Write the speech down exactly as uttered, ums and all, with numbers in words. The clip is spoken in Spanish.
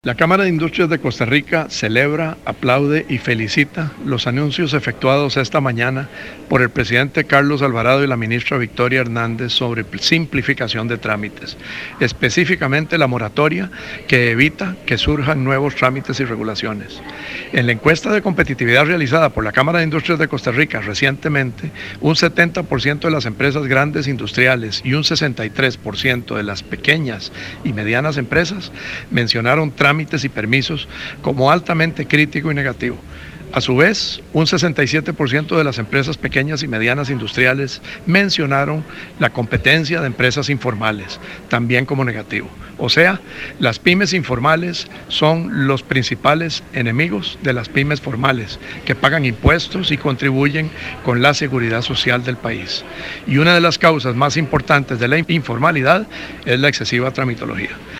La Cámara de Industrias de Costa Rica celebra, aplaude y felicita los anuncios efectuados esta mañana por el presidente Carlos Alvarado y la ministra Victoria Hernández sobre simplificación de trámites, específicamente la moratoria que evita que surjan nuevos trámites y regulaciones. En la encuesta de competitividad realizada por la Cámara de Industrias de Costa Rica recientemente, un setenta por ciento de las empresas grandes industriales y un sesenta y tres por ciento de las pequeñas y medianas empresas mencionaron trámites trámites y permisos como altamente crítico y negativo. A su vez, un sesenta y siete por ciento de las empresas pequeñas y medianas industriales mencionaron la competencia de empresas informales, también como negativo. O sea, las pymes informales son los principales enemigos de las pymes formales, que pagan impuestos y contribuyen con la seguridad social del país. Y una de las causas más importantes de la informalidad es la excesiva tramitología.